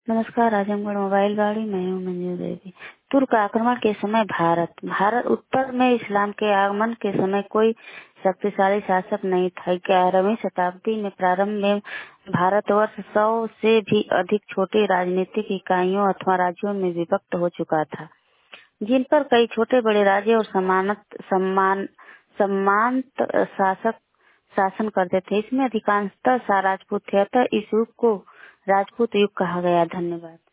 नमस्कार, आजमगढ़ मोबाइल गाड़ी। मैं हूँ मंजू देवी। तुर्क आक्रमण के समय भारत उत्तर में इस्लाम के आगमन के समय कोई शक्तिशाली शासक नहीं था। 11वीं शताब्दी में प्रारंभ में भारतवर्ष 100 से भी अधिक छोटी राजनीतिक इकाइयों अथवा राज्यों में विभक्त हो चुका था, जिन पर कई छोटे बड़े राज्य और सम्मानित शासक शासन करते थे। इसमें अधिकांशतः राजपूत थे, अतः इस युग को राजपूत युग कहा गया। धन्यवाद।